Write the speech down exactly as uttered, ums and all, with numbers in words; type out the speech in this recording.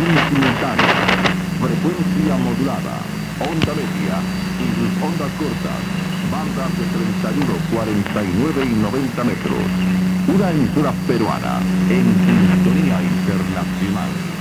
transmisión simultánea, frecuencia modulada, onda media y sus ondas cortas, bandas de treinta y uno, cuarenta y nueve y noventa metros. Una emisora peruana en sintonía internacional.